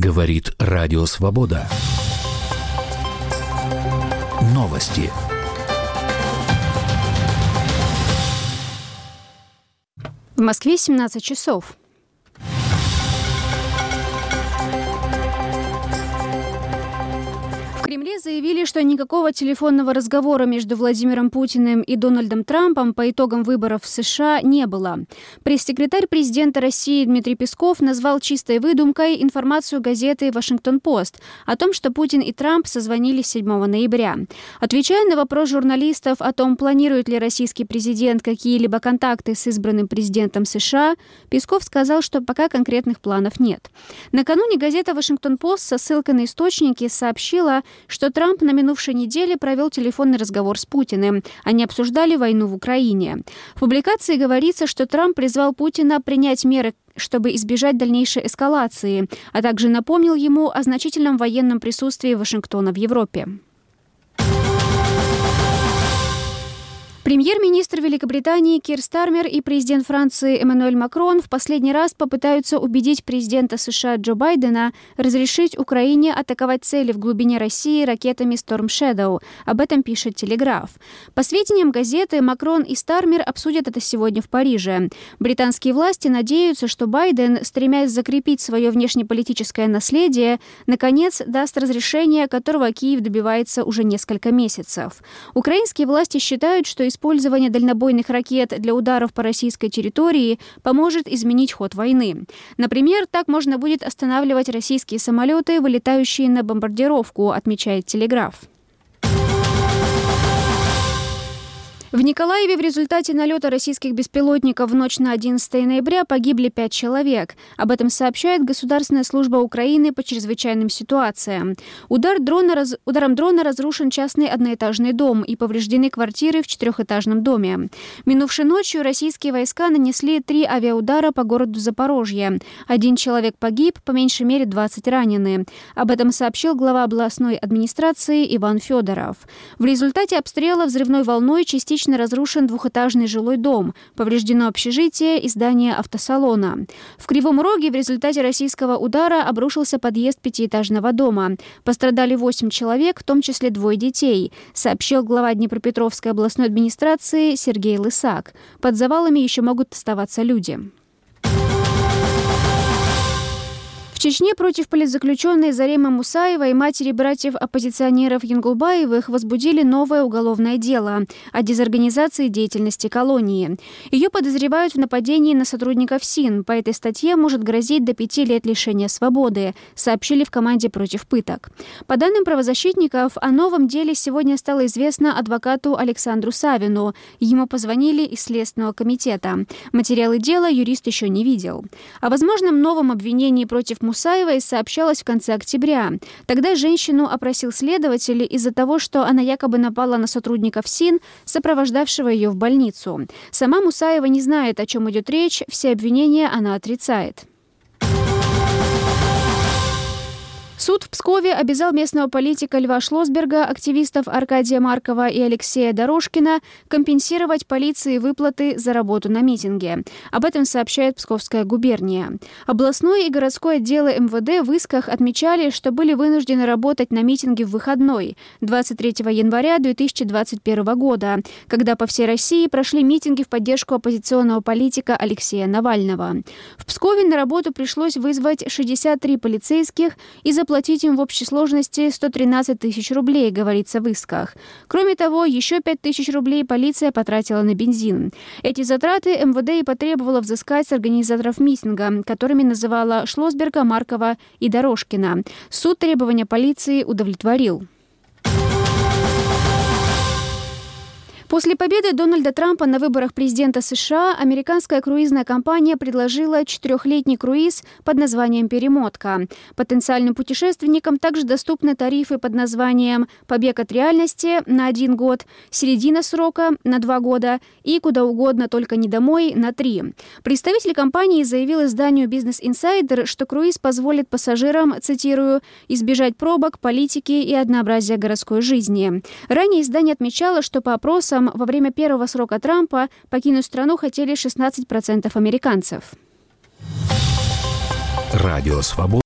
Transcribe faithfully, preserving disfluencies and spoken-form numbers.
Говорит Радио Свобода. Новости. В Москве семнадцать часов. В Кремле заявили, что никакого телефонного разговора между Владимиром Путиным и Дональдом Трампом по итогам выборов в США не было. Пресс-секретарь президента России Дмитрий Песков назвал чистой выдумкой информацию газеты «Вашингтон-Пост» о том, что Путин и Трамп созвонились седьмого ноября. Отвечая на вопрос журналистов о том, планирует ли российский президент какие-либо контакты с избранным президентом США, Песков сказал, что пока конкретных планов нет. Накануне газета «Вашингтон-Пост» со ссылкой на источники сообщила, что Трамп на минувшей неделе провел телефонный разговор с Путиным. Они обсуждали войну в Украине. В публикации говорится, что Трамп призвал Путина принять меры, чтобы избежать дальнейшей эскалации, а также напомнил ему о значительном военном присутствии Вашингтона в Европе. Премьер-министр Великобритании Кир Стармер и президент Франции Эммануэль Макрон в последний раз попытаются убедить президента США Джо Байдена разрешить Украине атаковать цели в глубине России ракетами Storm Shadow. Об этом пишет «Телеграф». По сведениям газеты, Макрон и Стармер обсудят это сегодня в Париже. Британские власти надеются, что Байден, стремясь закрепить свое внешнеполитическое наследие, наконец даст разрешение, которого Киев добивается уже несколько месяцев. Украинские власти считают, что использование дальнобойных ракет для ударов по российской территории поможет изменить ход войны. Например, так можно будет останавливать российские самолеты, вылетающие на бомбардировку, отмечает «Телеграф». В Николаеве в результате налета российских беспилотников в ночь на одиннадцатое ноября погибли пять человек. Об этом сообщает Государственная служба Украины по чрезвычайным ситуациям. Удар дрона раз... Ударом дрона разрушен частный одноэтажный дом и повреждены квартиры в четырехэтажном доме. Минувшей ночью российские войска нанесли три авиаудара по городу Запорожье. Один человек погиб, по меньшей мере двадцать ранены. Об этом сообщил глава областной администрации Иван Федоров. В результате обстрела взрывной волной частично разрушен двухэтажный жилой дом, повреждено общежитие и здание автосалона. В Кривом Роге в результате российского удара обрушился подъезд пятиэтажного дома. Пострадали восемь человек, в том числе двое детей, сообщил глава Днепропетровской областной администрации Сергей Лысак. Под завалами еще могут оставаться люди. В Чечне против политзаключенной Заремы Мусаевой и матери братьев-оппозиционеров Янгулбаевых возбудили новое уголовное дело о дезорганизации деятельности колонии. Ее подозревают в нападении на сотрудников СИН. По этой статье может грозить до пяти лет лишения свободы, сообщили в команде против пыток. По данным правозащитников, о новом деле сегодня стало известно адвокату Александру Савину. Ему позвонили из Следственного комитета. Материалы дела юрист еще не видел. О возможном новом обвинении против Мусаевой Мусаевой сообщалось в конце октября. Тогда женщину опросил следователь из-за того, что она якобы напала на сотрудников СИН, сопровождавшего ее в больницу. Сама Мусаева не знает, о чем идет речь, все обвинения она отрицает. Суд в Пскове обязал местного политика Льва Шлосберга, активистов Аркадия Маркова и Алексея Дорошкина компенсировать полиции выплаты за работу на митинге. Об этом сообщает Псковская губерния. Областной и городской отделы эм вэ дэ в исках отмечали, что были вынуждены работать на митинге в выходной двадцать третьего января две тысячи двадцать первого года, когда по всей России прошли митинги в поддержку оппозиционного политика Алексея Навального. В Пскове на работу пришлось вызвать шестьдесят три полицейских и заплатить Платить им в общей сложности сто тринадцать тысяч рублей, говорится в исках. Кроме того, еще пять тысяч рублей полиция потратила на бензин. Эти затраты эм вэ дэ и потребовала взыскать с организаторов митинга, которыми называла Шлосберга, Маркова и Дорошкина. Суд требования полиции удовлетворил. После победы Дональда Трампа на выборах президента США американская круизная компания предложила четырехлетний круиз под названием «Перемотка». Потенциальным путешественникам также доступны тарифы под названием «Побег от реальности» на один год, «Середина срока» на два года и «Куда угодно, только не домой» на три. Представитель компании заявил изданию Business Insider, что круиз позволит пассажирам, цитирую, «избежать пробок, политики и однообразия городской жизни». Ранее издание отмечало, что по опросам во время первого срока Трампа покинуть страну хотели шестнадцать процентов американцев. Радио Свобода.